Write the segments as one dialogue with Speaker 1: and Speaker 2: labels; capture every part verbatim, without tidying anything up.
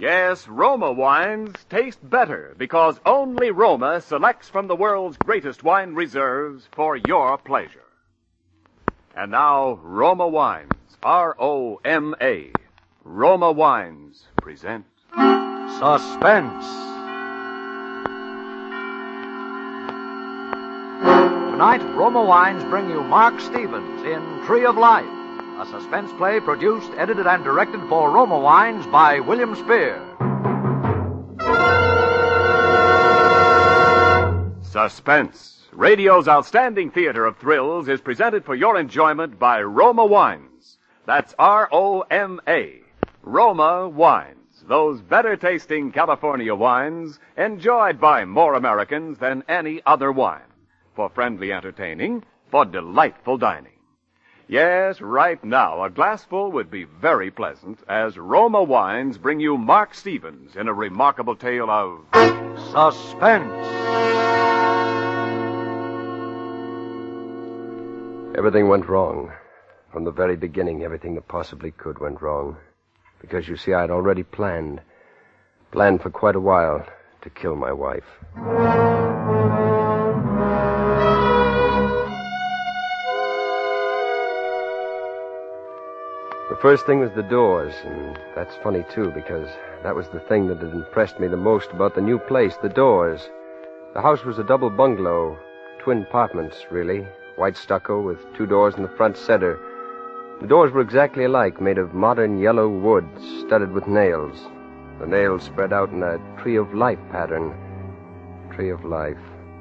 Speaker 1: Yes, Roma wines taste better because only Roma selects from the world's greatest wine reserves for your pleasure. And now, Roma Wines, R O M A, Roma Wines present
Speaker 2: Suspense. Tonight, Roma Wines bring you Mark Stevens in Tree of Life, a suspense play produced, edited, and directed for Roma Wines by William Spear.
Speaker 1: Suspense, radio's outstanding theater of thrills, is presented for your enjoyment by Roma Wines. That's R O M A, Roma Wines, those better-tasting California wines enjoyed by more Americans than any other wine, for friendly entertaining, for delightful dining. Yes, right now, a glassful would be very pleasant as Roma Wines bring you Mark Stevens in a remarkable tale of
Speaker 2: Suspense.
Speaker 3: Everything went wrong. From the very beginning, everything that possibly could went wrong. Because, you see, I'd already planned. Planned for quite a while to kill my wife. The first thing was the doors, and that's funny, too, because that was the thing that had impressed me the most about the new place, the doors. The house was a double bungalow, twin apartments, really, white stucco with two doors in the front center. The doors were exactly alike, made of modern yellow wood, studded with nails. The nails spread out in a Tree of Life pattern. Tree of Life.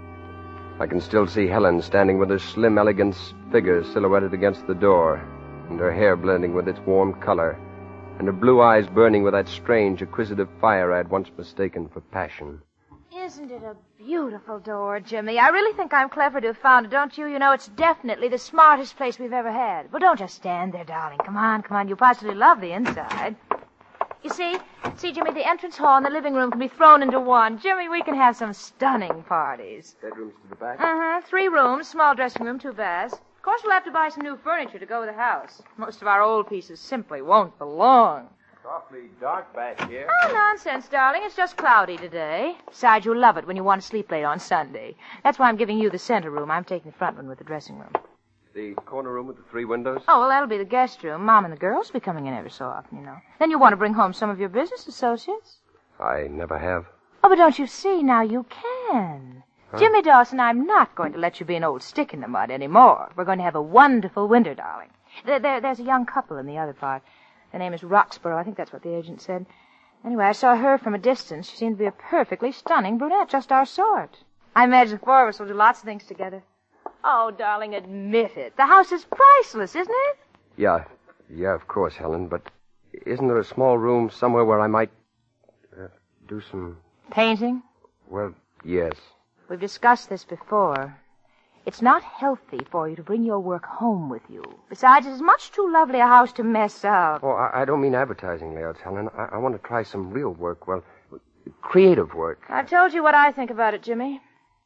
Speaker 3: I can still see Helen standing with her slim, elegant figure silhouetted against the door, and her hair blending with its warm color, and her blue eyes burning with that strange, acquisitive fire I had once mistaken for passion.
Speaker 4: Isn't it a beautiful door, Jimmy? I really think I'm clever to have found it, don't you? You know, it's definitely the smartest place we've ever had. Well, don't just stand there, darling. Come on, come on. You'll possibly love the inside. You see? See, Jimmy, the entrance hall and the living room can be thrown into one. Jimmy, we can have some stunning parties.
Speaker 3: Bedrooms to the back?
Speaker 4: Uh-huh. Three rooms, small dressing room, two baths. Of course, we'll have to buy some new furniture to go with the house. Most of our old pieces simply won't belong.
Speaker 3: It's awfully dark back here.
Speaker 4: Oh, nonsense, darling. It's just cloudy today. Besides, you'll love it when you want to sleep late on Sunday. That's why I'm giving you the center room. I'm taking the front one with the dressing room.
Speaker 3: The corner room with the three windows?
Speaker 4: Oh, well, that'll be the guest room. Mom and the girls will be coming in every so often, you know. Then you'll want to bring home some of your business associates.
Speaker 3: I never have.
Speaker 4: Oh, but don't you see? Now you can. Huh? Jimmy Dawson, I'm not going to let you be an old stick in the mud anymore. We're going to have a wonderful winter, darling. There, there, there's a young couple in the other part. Their name is Roxborough. I think that's what the agent said. Anyway, I saw her from a distance. She seemed to be a perfectly stunning brunette, just our sort. I imagine the four of us will do lots of things together. Oh, darling, admit it. The house is priceless, isn't it?
Speaker 3: Yeah, yeah, of course, Helen, but isn't there a small room somewhere where I might uh, do some...
Speaker 4: Painting?
Speaker 3: Well, yes.
Speaker 4: We've discussed this before. It's not healthy for you to bring your work home with you. Besides, it's much too lovely a house to mess up.
Speaker 3: Oh, I, I don't mean advertising layouts, Helen. I, I want to try some real work, well, creative work.
Speaker 4: I've told you what I think about it, Jimmy.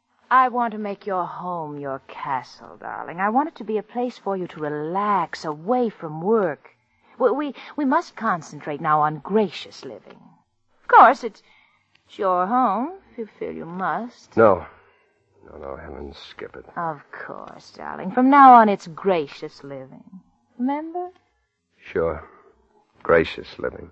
Speaker 4: I want to make your home your castle, darling. I want it to be a place for you to relax away from work. We, we, we must concentrate now on gracious living. Of course, it's, it's your home, if you feel you must.
Speaker 3: No. No, no, Helen, skip it.
Speaker 4: Of course, darling. From now on, it's gracious living. Remember?
Speaker 3: Sure. Gracious living.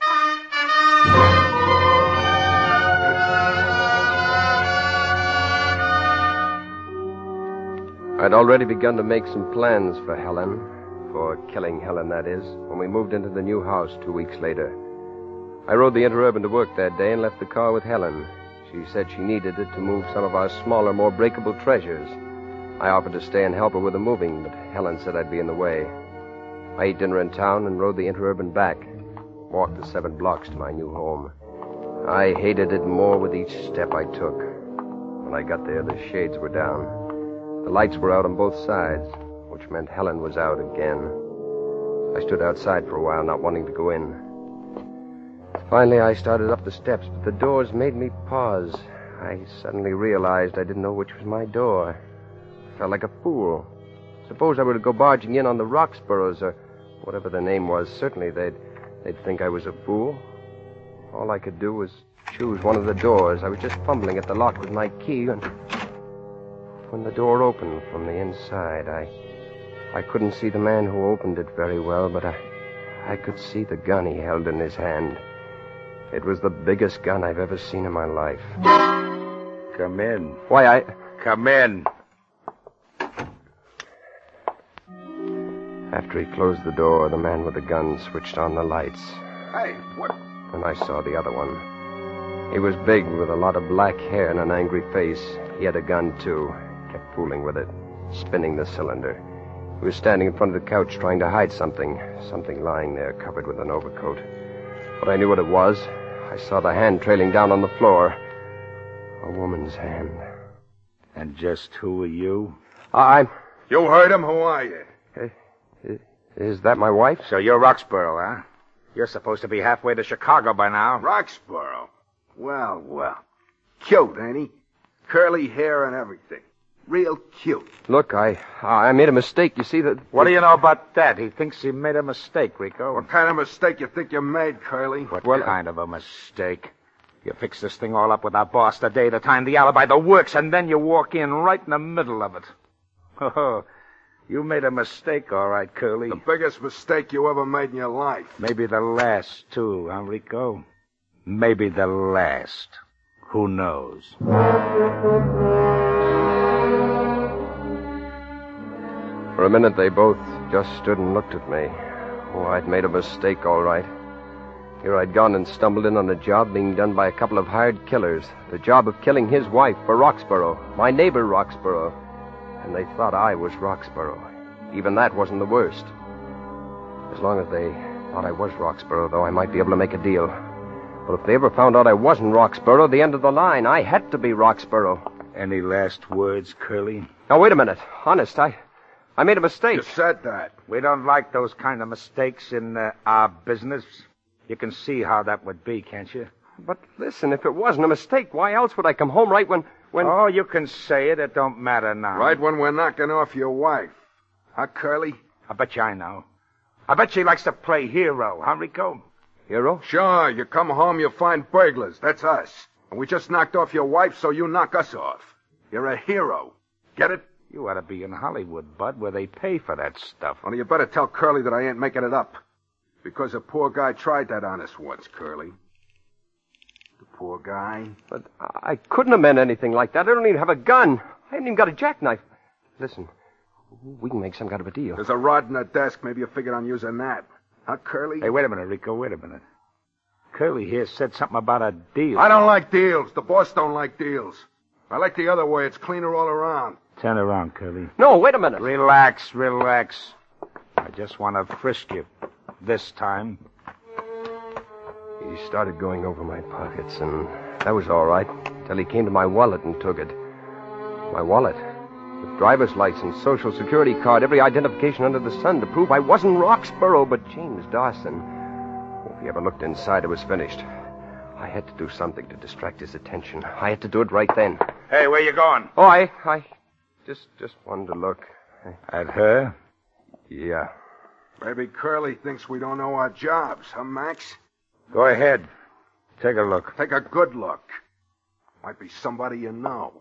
Speaker 3: I'd already begun to make some plans for Helen, for killing Helen, that is, when we moved into the new house two weeks later. I rode the Interurban to work that day and left the car with Helen. She said she needed it to move some of our smaller, more breakable treasures. I offered to stay and help her with the moving, but Helen said I'd be in the way. I ate dinner in town and rode the Interurban back, walked the seven blocks to my new home. I hated it more with each step I took. When I got there, the shades were down. The lights were out on both sides, which meant Helen was out again. I stood outside for a while, not wanting to go in. Finally, I started up the steps, but the doors made me pause. I suddenly realized I didn't know which was my door. I felt like a fool. Suppose I were to go barging in on the Roxboroughs, or whatever their name was. Certainly they'd, they'd think I was a fool. All I could do was choose one of the doors. I was just fumbling at the lock with my key, and when the door opened from the inside, I I couldn't see the man who opened it very well, but I, I could see the gun he held in his hand. It was the biggest gun I've ever seen in my life.
Speaker 5: Come in.
Speaker 3: Why, I...
Speaker 5: Come in.
Speaker 3: After he closed the door, the man with the gun switched on the lights.
Speaker 6: Hey, what?
Speaker 3: And I saw the other one. He was big, with a lot of black hair and an angry face. He had a gun, too. Kept fooling with it, spinning the cylinder. He was standing in front of the couch trying to hide something. Something lying there, covered with an overcoat. But I knew what it was. I saw the hand trailing down on the floor. A woman's hand.
Speaker 5: And just who are you?
Speaker 3: I'm...
Speaker 6: You heard him? Who are you?
Speaker 3: Uh, is that my wife?
Speaker 5: So you're Roxborough, huh? You're supposed to be halfway to Chicago by now.
Speaker 6: Roxborough. Well, well. Cute, ain't he? Curly hair and everything. Real cute.
Speaker 3: Look, I I made a mistake. You see that...
Speaker 5: What do you know about that? He thinks he made a mistake, Rico.
Speaker 6: What kind of mistake you think you made, Curly?
Speaker 5: What
Speaker 3: Well,
Speaker 5: kind of a mistake? You fix this thing all up with our boss the day, the time, the alibi, the works, and then you walk in right in the middle of it. Oh, you made a mistake, all right, Curly.
Speaker 6: The biggest mistake you ever made in your life.
Speaker 5: Maybe the last, too, huh, Rico? Maybe the last. Who knows?
Speaker 3: For a minute, they both just stood and looked at me. Oh, I'd made a mistake, all right. Here I'd gone and stumbled in on a job being done by a couple of hired killers. The job of killing his wife for Roxborough, my neighbor Roxborough. And they thought I was Roxborough. Even that wasn't the worst. As long as they thought I was Roxborough, though, I might be able to make a deal. But if they ever found out I wasn't Roxborough, the end of the line, I had to be Roxborough.
Speaker 5: Any last words, Curly?
Speaker 3: Now, wait a minute. Honest, I... I made a mistake.
Speaker 6: You said that.
Speaker 5: We don't like those kind of mistakes in uh, our business. You can see how that would be, can't you?
Speaker 3: But listen, if it wasn't a mistake, why else would I come home right when... when...
Speaker 5: Oh, you can say it. It don't matter now.
Speaker 6: Right when we're knocking off your wife. Huh, Curly?
Speaker 5: I bet you I know. I bet she likes to play hero, huh, Rico?
Speaker 3: Hero?
Speaker 6: Sure, you come home, you find burglars. That's us. And we just knocked off your wife, so you knock us off. You're a hero. Get it?
Speaker 5: You ought to be in Hollywood, Bud, where they pay for that stuff.
Speaker 6: Only you better tell Curly that I ain't making it up. Because a poor guy tried that on us once, Curly. The poor guy.
Speaker 3: But I couldn't have meant anything like that. I don't even have a gun. I haven't even got a jackknife. Listen, we can make some kind of a deal.
Speaker 6: There's a rod in the desk. Maybe you figured on using that. Huh, Curly?
Speaker 5: Hey, wait a minute, Rico, wait a minute. Curly here said something about a deal.
Speaker 6: I don't like deals. The boss don't like deals. I like the other way. It's cleaner all around.
Speaker 5: Turn around, Curly.
Speaker 3: No, wait a minute.
Speaker 5: Relax, relax. I just want to frisk you. This time.
Speaker 3: He started going over my pockets, and that was all right, till he came to my wallet and took it. My wallet? With driver's license, social security card, every identification under the sun to prove I wasn't Roxborough, but James Dawson. Oh, if he ever looked inside, it was finished. I had to do something to distract his attention. I had to do it right then.
Speaker 5: Hey, where you going?
Speaker 3: Oh, I... I just, just wanted to look.
Speaker 5: At her?
Speaker 3: Yeah.
Speaker 6: Maybe Curly thinks we don't know our jobs, huh, Max?
Speaker 5: Go ahead. Take a look.
Speaker 6: Take a good look. Might be somebody you know.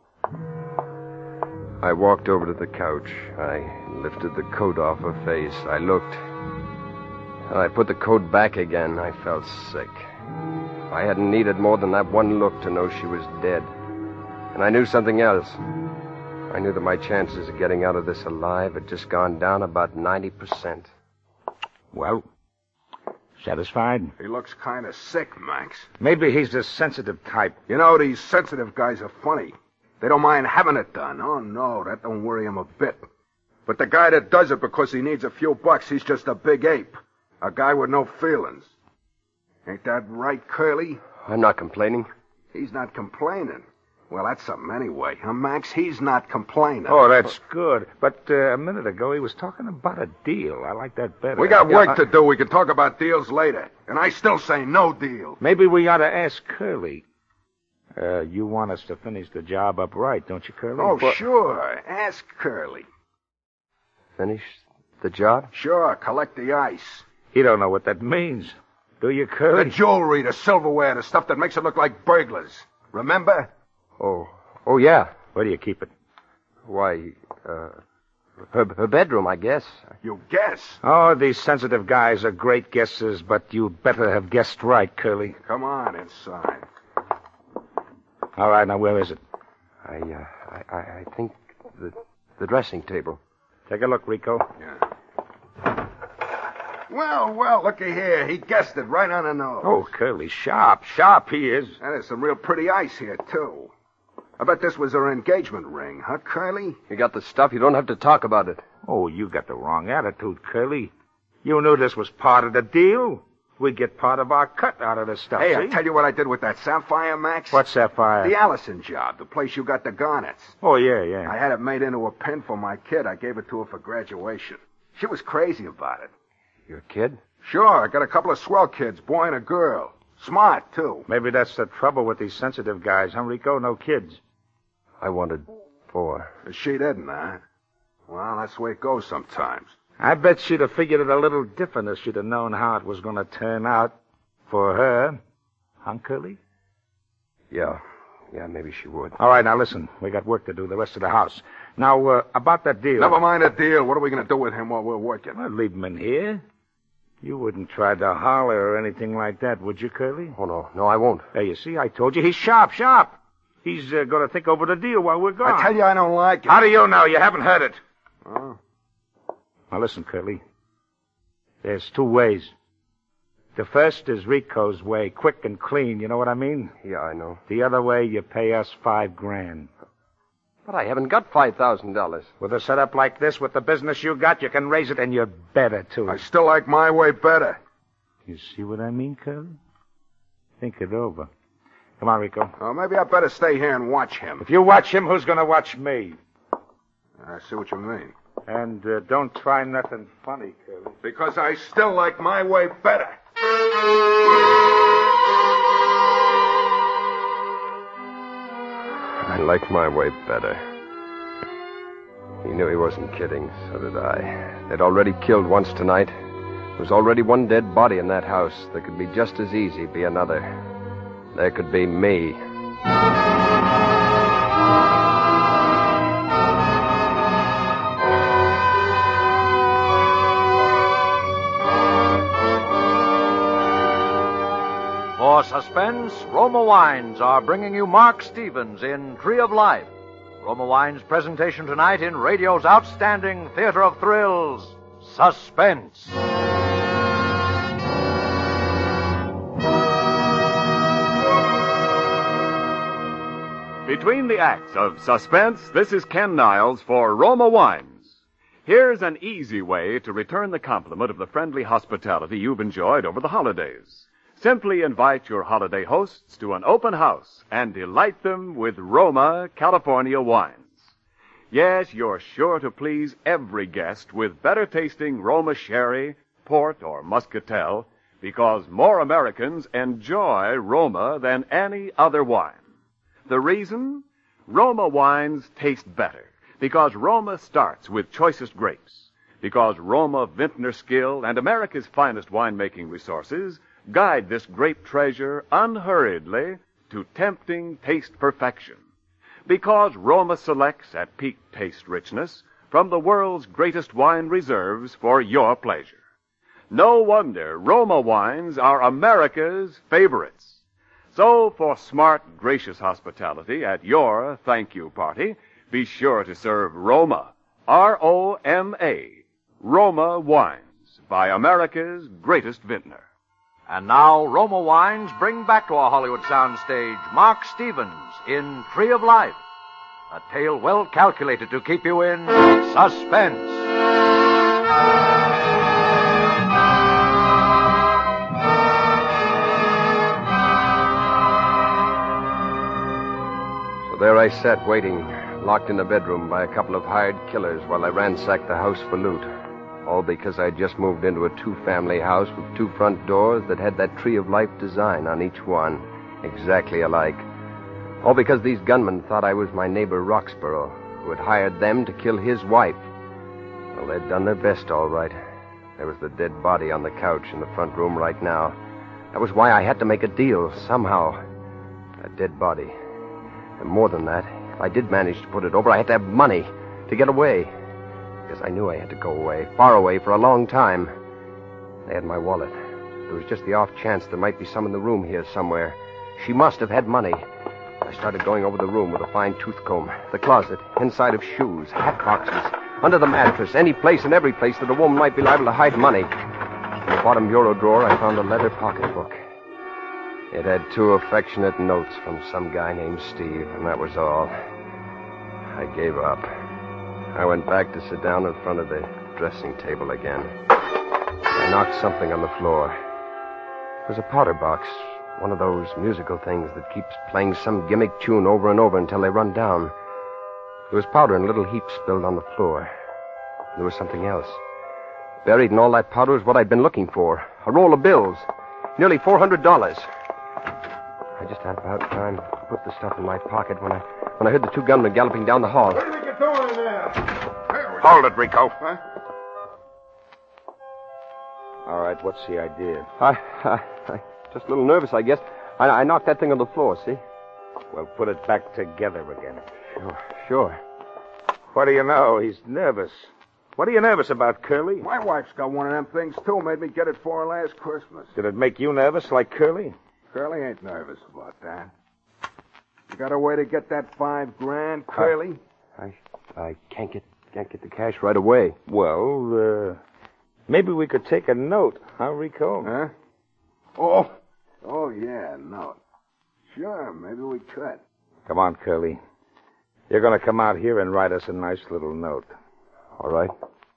Speaker 3: I walked over to the couch. I lifted the coat off her face. I looked. And I put the coat back again. I felt sick. I hadn't needed more than that one look to know she was dead. And I knew something else. I knew that my chances of getting out of this alive had just gone down about ninety percent.
Speaker 5: Well, satisfied?
Speaker 6: He looks kind of sick, Max.
Speaker 5: Maybe he's the sensitive type.
Speaker 6: You know, these sensitive guys are funny. They don't mind having it done. Oh, no, that don't worry him a bit. But the guy that does it because he needs a few bucks, he's just a big ape. A guy with no feelings. Ain't that right, Curly?
Speaker 3: I'm not complaining.
Speaker 6: He's not complaining. Well, that's something anyway, huh, Max? He's not complaining.
Speaker 5: Oh, that's good. But uh, a minute ago, he was talking about a deal. I like that better.
Speaker 6: We got work
Speaker 5: Yeah, I-
Speaker 6: to do. We can talk about deals later. And I still say no deal.
Speaker 5: Maybe we ought to ask Curly. Uh, you want us to finish the job up right, don't you, Curly?
Speaker 6: Oh,
Speaker 5: But-
Speaker 6: sure. Ask Curly.
Speaker 3: Finish the job?
Speaker 6: Sure, collect the ice.
Speaker 5: He don't know what that means. Do you, Curly?
Speaker 6: The jewelry, the silverware, the stuff that makes it look like burglars. Remember?
Speaker 3: Oh, oh, yeah.
Speaker 5: Where do you keep it?
Speaker 3: Why, uh, her, her bedroom, I guess.
Speaker 6: You guess.
Speaker 5: Oh, these sensitive guys are great guessers, but you better have guessed right, Curly.
Speaker 6: Come on inside.
Speaker 5: All right, now where is it?
Speaker 3: I, uh, I, I think the, the dressing table.
Speaker 5: Take a look, Rico.
Speaker 6: Yeah. Well, well, looky here. He guessed it right on the nose.
Speaker 5: Oh, Curly, sharp, sharp he is.
Speaker 6: And there's some real pretty ice here, too. I bet this was her engagement ring, huh, Curly?
Speaker 3: You got the stuff. You don't have to talk about it.
Speaker 5: Oh, you got the wrong attitude, Curly. You knew this was part of the deal. We'd get part of our cut out of this stuff,
Speaker 6: Hey,
Speaker 5: see?
Speaker 6: I tell you what I did with that sapphire, Max.
Speaker 5: What's Sapphire?
Speaker 6: The Allison job, the place you got the garnets.
Speaker 5: Oh, yeah, yeah.
Speaker 6: I had it made into a pin for my kid. I gave it to her for graduation. She was crazy about it.
Speaker 3: Your kid?
Speaker 6: Sure, I got a couple of swell kids, boy and a girl. Smart, too.
Speaker 5: Maybe that's the trouble with these sensitive guys, huh, Rico? No kids.
Speaker 3: I wanted four.
Speaker 6: She didn't, huh? Well, that's the way it goes sometimes.
Speaker 5: I bet she'd have figured it a little different if she'd have known how it was going to turn out for her. Huh, Curly?
Speaker 3: Yeah. Yeah, maybe she would.
Speaker 5: All right, now listen. We got work to do, the rest of the house. Now, uh, about that deal.
Speaker 6: Never mind the deal. What are we going to do with him while we're working?
Speaker 5: Well, leave him in here. You wouldn't try to holler or anything like that, would you, Curly?
Speaker 3: Oh, no. No, I won't.
Speaker 5: Hey, you see, I told you. He's sharp, sharp. He's uh, going to think over the deal while we're gone.
Speaker 6: I tell you I don't like it.
Speaker 5: How do you know? You haven't heard it.
Speaker 6: Oh.
Speaker 5: Now, listen, Curly. There's two ways. The first is Rico's way, quick and clean. You know what I mean?
Speaker 3: Yeah, I know.
Speaker 5: The other way, you pay us five grand.
Speaker 3: But I haven't got five thousand dollars.
Speaker 5: With a setup like this, with the business you got, you can raise it, and you're better, too.
Speaker 6: I still like my way better.
Speaker 5: You see what I mean, Curly? Think it over. Come on, Rico.
Speaker 6: Oh, maybe I better stay here and watch him.
Speaker 5: If you watch him, who's going to watch me?
Speaker 6: I see what you mean.
Speaker 5: And uh, don't try nothing funny, Curly.
Speaker 6: Because I still like my way better.
Speaker 3: I like my way better. He knew he wasn't kidding, so did I. They'd already killed once tonight. There was already one dead body in that house. There could be just as easy be another. There could be me.
Speaker 2: For suspense, Roma Wines are bringing you Mark Stevens in Tree of Life. Roma Wines' presentation tonight in radio's outstanding theater of thrills, Suspense.
Speaker 1: Between the acts of Suspense, this is Ken Niles for Roma Wines. Here's an easy way to return the compliment of the friendly hospitality you've enjoyed over the holidays. Simply invite your holiday hosts to an open house and delight them with Roma California wines. Yes, you're sure to please every guest with better-tasting Roma sherry, port, or muscatel, because more Americans enjoy Roma than any other wine. The reason? Roma wines taste better because Roma starts with choicest grapes, because Roma vintner skill and America's finest winemaking resources guide this grape treasure unhurriedly to tempting taste perfection, because Roma selects at peak taste richness from the world's greatest wine reserves for your pleasure. No wonder Roma wines are America's favorites. So, for smart, gracious hospitality at your thank you party, be sure to serve Roma, R O M A, Roma wines, by America's greatest vintner.
Speaker 2: And now, Roma Wines bring back to our Hollywood soundstage Mark Stevens in Tree of Life, a tale well calculated to keep you in suspense.
Speaker 3: So there I sat waiting, locked in a bedroom by a couple of hired killers while I ransacked the house for loot. All because I'd just moved into a two-family house with two front doors that had that Tree of Life design on each one, exactly alike. All because these gunmen thought I was my neighbor Roxborough, who had hired them to kill his wife. Well, they'd done their best, all right. There was the dead body on the couch in the front room right now. That was why I had to make a deal, somehow. A dead body. And more than that, if I did manage to put it over, I had to have money to get away. Because I knew I had to go away, far away, for a long time. They had my wallet. There was just the off chance there might be some in the room here somewhere. She must have had money. I started going over the room with a fine tooth comb, the closet, inside of shoes, hat boxes, under the mattress, any place and every place that a woman might be liable to hide money. In the bottom bureau drawer, I found a leather pocketbook. It had two affectionate notes from some guy named Steve, and that was all. I gave up. I went back to sit down in front of the dressing table again. I knocked something on the floor. It was a powder box, one of those musical things that keeps playing some gimmick tune over and over until they run down. There was powder in little heaps spilled on the floor. There was something else. Buried in all that powder was what I'd been looking for. A roll of bills. Nearly four hundred dollars. I just had about time to put the stuff in my pocket when I when I heard the two gunmen galloping down the hall.
Speaker 6: What do you think you're doing in there?
Speaker 5: Hold it, Rico.
Speaker 6: Huh?
Speaker 5: All right, what's the idea?
Speaker 3: I, I, I just a little nervous, I guess. I, I knocked that thing on the floor, see?
Speaker 5: Well, put it back together again.
Speaker 3: Sure, sure.
Speaker 5: What do you know? He's nervous. What are you nervous about, Curly?
Speaker 6: My wife's got one of them things, too. Made me get it for her last Christmas.
Speaker 5: Did it make you nervous like Curly?
Speaker 6: Curly ain't nervous about that. You got a way to get that five grand, Curly?
Speaker 3: I, I can't get can't get the cash right away.
Speaker 5: Well, uh, maybe we could take a note, huh, Rico?
Speaker 6: Huh? Oh, oh yeah, no. Sure, maybe we could.
Speaker 5: Come on, Curly. You're going to come out here and write us a nice little note.
Speaker 3: All right.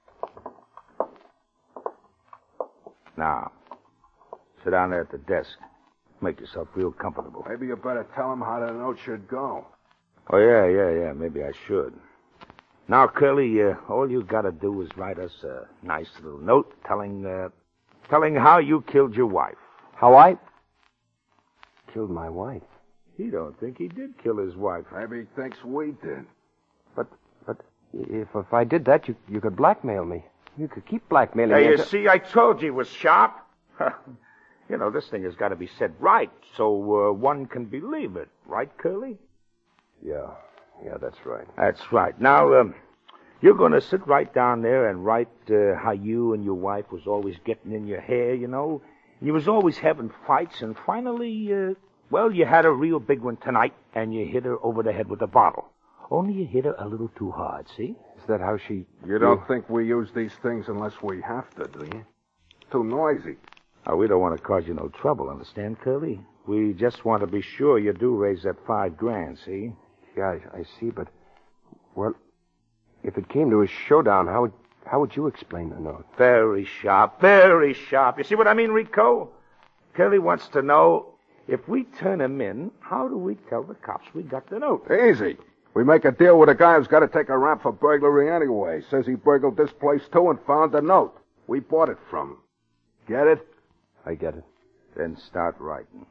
Speaker 5: Now, sit down there at the desk. Make yourself real comfortable.
Speaker 6: Maybe you better tell him how the note should go.
Speaker 5: Oh, yeah, yeah, yeah. Maybe I should. Now, Curly, uh, all you got to do is write us a nice little note telling, uh, telling how you killed your wife.
Speaker 3: How I killed my wife?
Speaker 5: He don't think he did kill his wife.
Speaker 6: Maybe he thinks we did.
Speaker 3: But, but if if I did that, you you could blackmail me. You could keep blackmailing
Speaker 5: Now,
Speaker 3: me.
Speaker 5: you
Speaker 3: until-
Speaker 5: see, I told you it was sharp. You know, this thing has got to be said right, so uh, one can believe it. Right, Curly?
Speaker 3: Yeah, yeah, that's right.
Speaker 5: That's right. Now, um, you're going to sit right down there and write uh, how you and your wife was always getting in your hair, you know. You was always having fights, and finally, uh, well, you had a real big one tonight, and you hit her over the head with a bottle. Only you hit her a little too hard, see?
Speaker 3: Is that how she...
Speaker 6: You don't think we use these things unless we have to, do you? Too noisy.
Speaker 5: Oh, we don't want to cause you no trouble, understand, Curly? We just want to be sure you do raise that five grand, see?
Speaker 3: Yeah, I, I see, but... Well, if it came to a showdown, how would, how would you explain the note?
Speaker 5: Very sharp, very sharp. You see what I mean, Rico? Curly wants to know, if we turn him in, how do we tell the cops we got the note?
Speaker 6: Easy. We make a deal with a guy who's got to take a rap for burglary anyway. Says he burgled this place, too, and found the note. We bought it from him. Get it?
Speaker 3: I get it.
Speaker 5: Then start writing.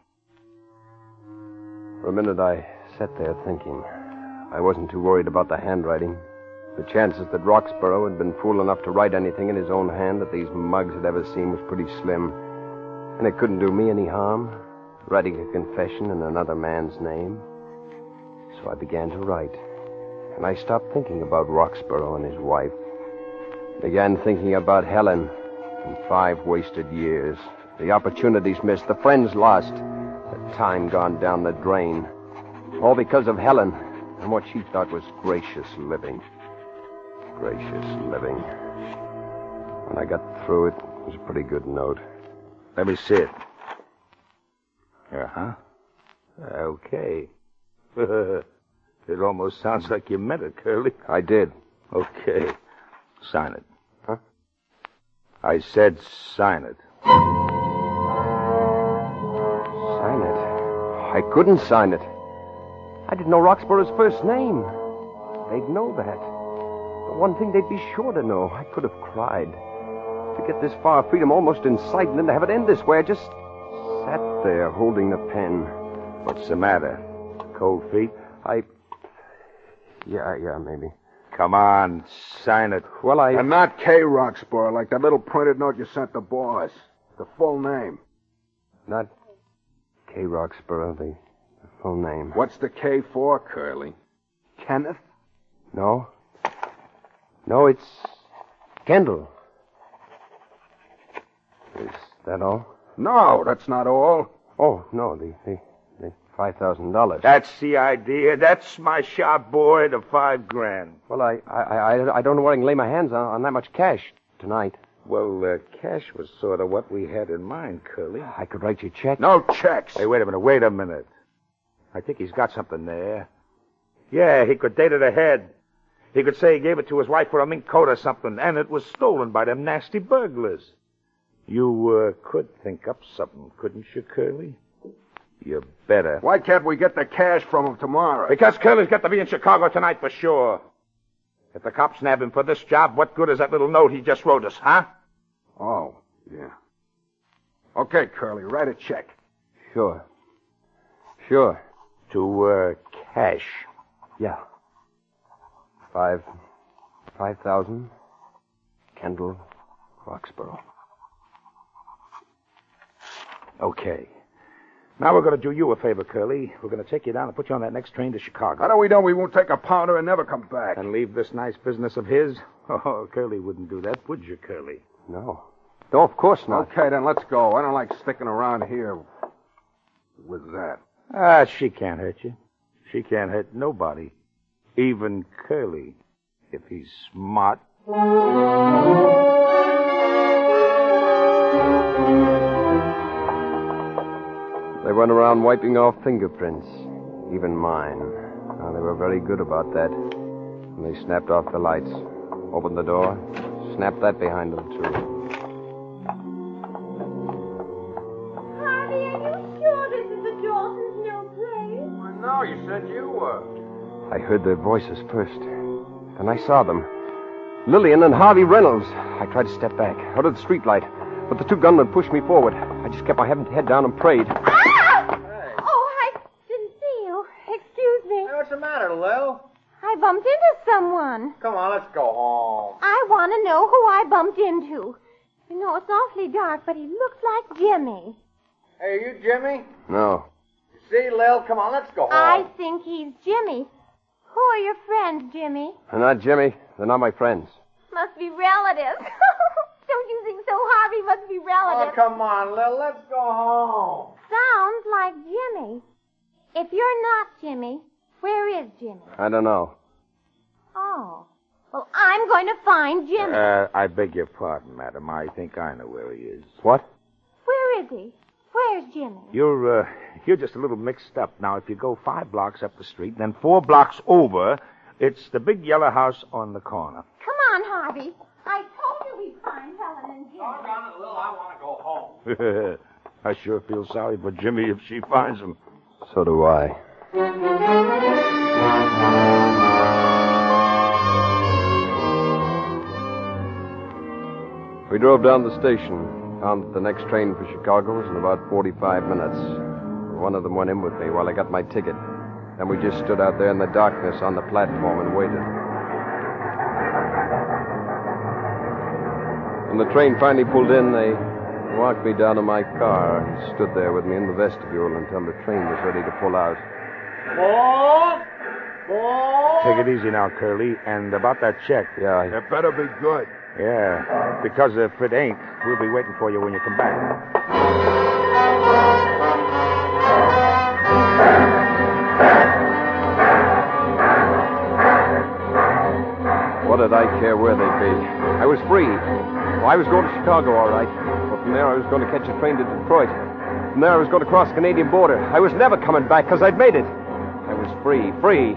Speaker 3: For a minute, I sat there thinking. I wasn't too worried about the handwriting. The chances that Roxborough had been fool enough to write anything in his own hand that these mugs had ever seen was pretty slim. And it couldn't do me any harm, writing a confession in another man's name. So I began to write. And I stopped thinking about Roxborough and his wife. Began thinking about Helen and five wasted years. The opportunities missed, the friends lost, the time gone down the drain. All because of Helen and what she thought was gracious living. Gracious living. When I got through it, it was a pretty good note.
Speaker 5: Let me see it. Uh-huh. Okay. It almost sounds like you meant it, Curly.
Speaker 3: I did.
Speaker 5: Okay. Sign it.
Speaker 3: Huh?
Speaker 5: I said sign it.
Speaker 3: Sign it? I couldn't sign it. I didn't know Roxborough's first name. They'd know that. The one thing they'd be sure to know. I could have cried. To get this far, freedom almost in sight, and then to have it end this way, I just sat there holding the pen.
Speaker 5: What's the matter? Cold feet?
Speaker 3: I... Yeah, yeah, maybe.
Speaker 5: Come on, sign it.
Speaker 3: Well, I...
Speaker 6: And not K. Roxborough, like that little printed note you sent the boss. The full name.
Speaker 3: Not K. Roxborough, the, the full name.
Speaker 6: What's the K for, Curly? Kenneth?
Speaker 3: No. No, it's Kendall. Is that all?
Speaker 6: No, that's not all.
Speaker 3: Oh, no, the, the, the five thousand dollars.
Speaker 5: That's the idea. That's my sharp boy, the five grand.
Speaker 3: Well, I, I, I, I don't know where I can lay my hands on, on that much cash tonight.
Speaker 5: Well, uh, cash was sort of what we had in mind, Curly.
Speaker 3: I could write you a check.
Speaker 6: No checks.
Speaker 5: Hey, wait a minute, wait a minute. I think he's got something there. Yeah, he could date it ahead. He could say he gave it to his wife for a mink coat or something, and it was stolen by them nasty burglars. You uh, could think up something, couldn't you, Curly? You better.
Speaker 6: Why can't we get the cash from him tomorrow?
Speaker 5: Because Curly's got to be in Chicago tonight for sure. If the cops nab him for this job, what good is that little note he just wrote us, huh?
Speaker 6: Oh, yeah. Okay, Curly, write a check.
Speaker 3: Sure. Sure.
Speaker 5: To, uh, cash.
Speaker 3: Yeah. Five. Five thousand. Kendall Roxborough.
Speaker 5: Okay. Now we're going to do you a favor, Curly. We're going to take you down and put you on that next train to Chicago.
Speaker 6: How do we know we won't take a pounder and never come back?
Speaker 5: And leave this nice business of his? Oh, Curly wouldn't do that, would you, Curly?
Speaker 3: No. No, of course not.
Speaker 6: Okay, then let's go. I don't like sticking around here with that.
Speaker 5: Ah, she can't hurt you. She can't hurt nobody. Even Curly, if he's smart.
Speaker 3: They went around wiping off fingerprints, even mine. Now, they were very good about that. And they snapped off the lights, opened the door, snapped that behind them, too.
Speaker 7: Harvey, are you sure this is the Dawson's new place?
Speaker 2: No, you said you were.
Speaker 3: I heard their voices first. Then I saw them. Lillian and Harvey Reynolds. I tried to step back, out of the streetlight, but the two gunmen pushed me forward. I just kept my head down and prayed.
Speaker 7: Ah! Hey. Oh, I didn't see you. Excuse me.
Speaker 2: Hey, what's the matter, Lil?
Speaker 7: I bumped into someone.
Speaker 2: Come on, let's go home.
Speaker 7: I want to know who I bumped into. You know, it's awfully dark, but he looks like Jimmy.
Speaker 2: Hey, are you Jimmy?
Speaker 3: No.
Speaker 2: See, Lil, come on, let's go home.
Speaker 7: I think he's Jimmy. Who are your friends, Jimmy?
Speaker 3: They're not Jimmy. They're not my friends.
Speaker 7: Must be relatives. Don't you think so, Harvey? Must be
Speaker 2: Oh,
Speaker 7: relatives.
Speaker 2: come on, Lil, let's go home.
Speaker 7: Sounds like Jimmy. If you're not Jimmy, where is Jimmy?
Speaker 3: I don't know.
Speaker 7: Oh. Well, I'm going to find Jimmy.
Speaker 5: Uh, I beg your pardon, madam. I think I know where he is.
Speaker 3: What?
Speaker 7: Where is he? Where's Jimmy?
Speaker 5: You're, uh, you're just a little mixed up. Now, if you go five blocks up the street, then four blocks over, it's the big yellow house on the corner.
Speaker 7: Come on, Harvey. I told you we'd find Helen and Jimmy.
Speaker 2: Doggone it, Lil, I want to go home.
Speaker 5: I sure feel sorry for Jimmy if she finds him.
Speaker 3: So do I. We drove down the station. Found that the next train for Chicago was in about forty-five minutes. One of them went in with me while I got my ticket. Then we just stood out there in the darkness on the platform and waited. When the train finally pulled in, they walked me down to my car and stood there with me in the vestibule until the train was ready to pull out.
Speaker 2: Bob? Bob?
Speaker 5: Take it easy now, Curly. And about that check.
Speaker 3: Yeah, I...
Speaker 6: It better be good.
Speaker 5: Yeah, because if it ain't, we'll be waiting for you when you come back.
Speaker 3: What did I care where they'd be? I was free. Well, I was going to Chicago, all right. But from there, I was going to catch a train to Detroit. From there, I was going to cross the Canadian border. I was never coming back because I'd made it. I was free, free.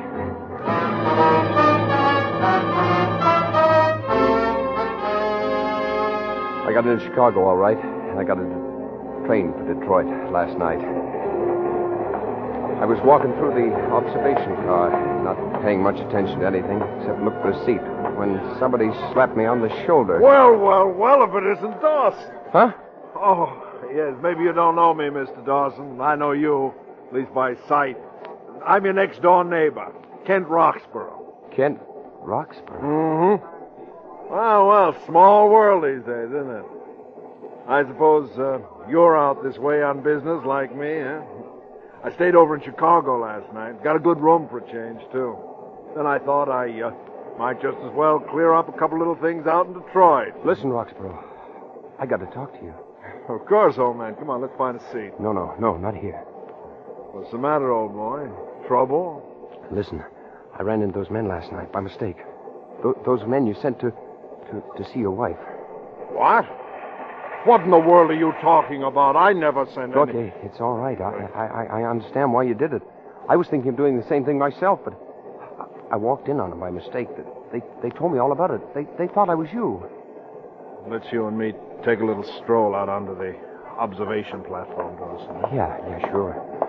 Speaker 3: I got into Chicago, all right, and I got a train for Detroit last night. I was walking through the observation car, not paying much attention to anything except look for a seat, when somebody slapped me on the shoulder.
Speaker 8: Well, well, well, if it isn't Dawson.
Speaker 3: Huh?
Speaker 8: Oh, yes, maybe you don't know me, Mister Dawson. I know you, at least by sight. I'm your next-door neighbor, Kent Roxborough.
Speaker 3: Kent Roxborough?
Speaker 8: Mm-hmm. Well, well, small world these days, isn't it? I suppose uh, You're out this way on business like me, huh? I stayed over in Chicago last night. Got a good room for a change, too. Then I thought I uh, might just as well clear up a couple little things out in Detroit.
Speaker 3: Listen, Roxborough. I got to talk to you.
Speaker 8: Of course, old man. Come on, let's find a seat.
Speaker 3: No, no, no, not here.
Speaker 8: What's the matter, old boy? Trouble?
Speaker 3: Listen, I ran into those men last night by mistake. Th- those men you sent to, to, to see your wife.
Speaker 8: What? What in the world are you talking about? I never sent any...
Speaker 3: Okay, it's all right. I, I, I understand why you did it. I was thinking of doing the same thing myself, but I, I walked in on them by mistake. They, they told me all about it. They, they thought I was you.
Speaker 8: Let's you and me take a little stroll out onto the observation platform, Dawson.
Speaker 3: Yeah, yeah, sure.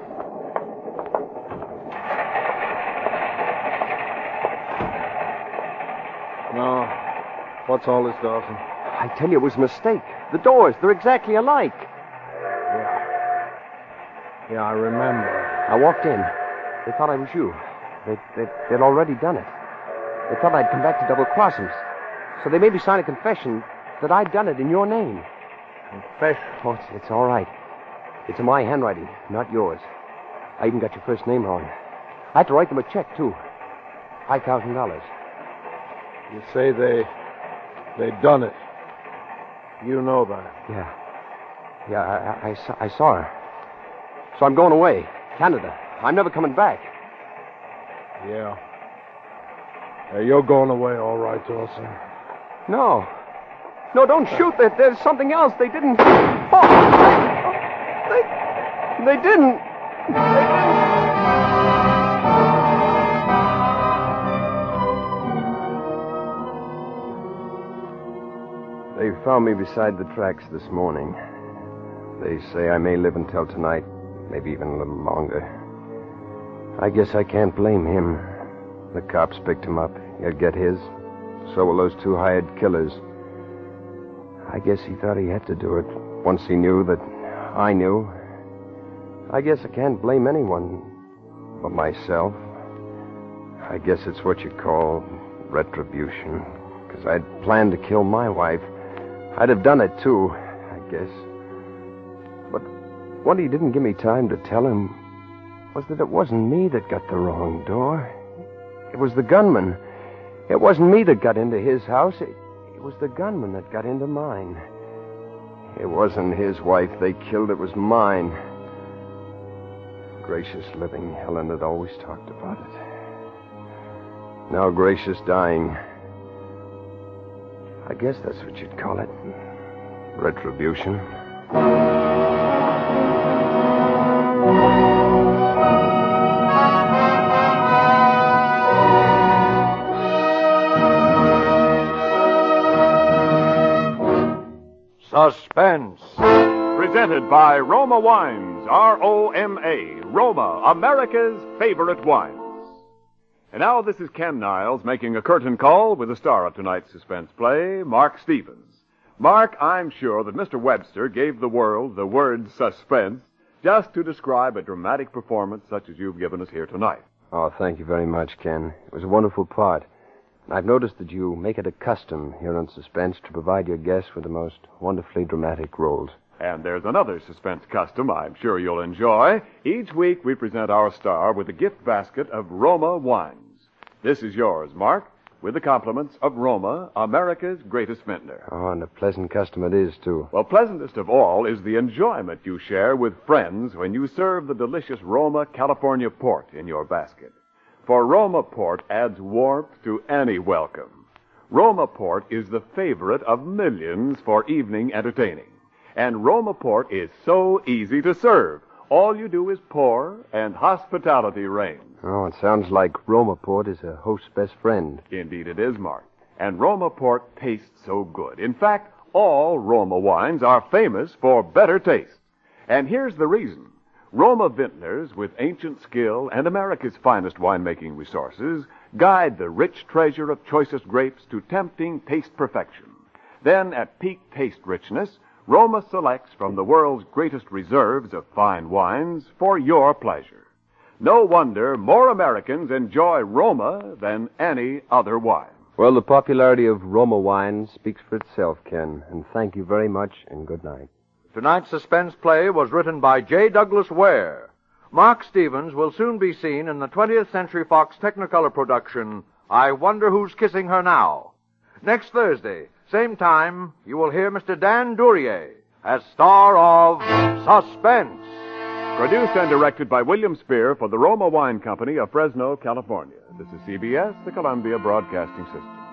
Speaker 8: Now, what's all this, Dawson?
Speaker 3: I tell you, it was a mistake. The doors, they're exactly alike.
Speaker 8: Yeah. Yeah, I remember.
Speaker 3: I walked in. They thought I was you. They, they, they'd already done it. They thought I'd come back to double-cross them. So they made me sign a confession that I'd done it in your name.
Speaker 8: Confession?
Speaker 3: Oh, it's, it's all right. It's in my handwriting, not yours. I even got your first name wrong. I had to write them a check, too. Five thousand dollars.
Speaker 8: You say they... they done it. You know that.
Speaker 3: Yeah. Yeah, I, I, I, saw, I saw her. So I'm going away. Canada. I'm never coming back.
Speaker 8: Yeah. Yeah, you're going away, all right, Dawson.
Speaker 3: No. No, don't shoot. There, there's something else. They didn't... Oh! They... They didn't... They found me beside the tracks this morning. They say I may live until tonight, maybe even a little longer. I guess I can't blame him. The cops picked him up. He'll get his. So will those two hired killers. I guess he thought he had to do it once he knew that I knew. I guess I can't blame anyone but myself. I guess it's what you call retribution. Because I'd planned to kill my wife. I'd have done it, too, I guess. But what he didn't give me time to tell him was that it wasn't me that got the wrong door. It was the gunman. It wasn't me that got into his house. It, it was the gunman that got into mine. It wasn't his wife they killed. It was mine. Gracious living, Helen had always talked about it. Now Gracious dying. I guess that's what you'd call it. Retribution.
Speaker 2: Suspense.
Speaker 1: Presented by Roma Wines, R O M A, Roma, America's favorite wines. And now this is Ken Niles making a curtain call with the star of tonight's suspense play, Mark Stevens. Mark, I'm sure that Mister Webster gave the world the word suspense just to describe a dramatic performance such as you've given us here tonight.
Speaker 3: Oh, thank you very much, Ken. It was a wonderful part. And I've noticed that you make it a custom here on Suspense to provide your guests with the most wonderfully dramatic roles.
Speaker 1: And there's another suspense custom I'm sure you'll enjoy. Each week we present our star with a gift basket of Roma wines. This is yours, Mark, with the compliments of Roma, America's greatest vintner.
Speaker 3: Oh, and a pleasant custom it is, too.
Speaker 1: Well, pleasantest of all is the enjoyment you share with friends when you serve the delicious Roma California port in your basket. For Roma port adds warmth to any welcome. Roma port is the favorite of millions for evening entertaining. And Roma port is so easy to serve. All you do is pour, and hospitality reigns.
Speaker 3: Oh, it sounds like Roma Port is a host's best friend.
Speaker 1: Indeed it is, Mark. And Roma Port tastes so good. In fact, all Roma wines are famous for better taste. And here's the reason. Roma vintners with ancient skill and America's finest winemaking resources guide the rich treasure of choicest grapes to tempting taste perfection. Then, at peak taste richness, Roma selects from the world's greatest reserves of fine wines for your pleasure. No wonder more Americans enjoy Roma than any other wine.
Speaker 3: Well, the popularity of Roma wine speaks for itself, Ken. And thank you very much, and good night.
Speaker 2: Tonight's suspense play was written by J. Douglas Ware. Mark Stevens will soon be seen in the twentieth Century Fox Technicolor production, I Wonder Who's Kissing Her Now. Next Thursday, same time, you will hear Mister Dan Duryea as star of Suspense.
Speaker 1: Produced and directed by William Spear for the Roma Wine Company of Fresno, California. This is C B S, the Columbia Broadcasting System.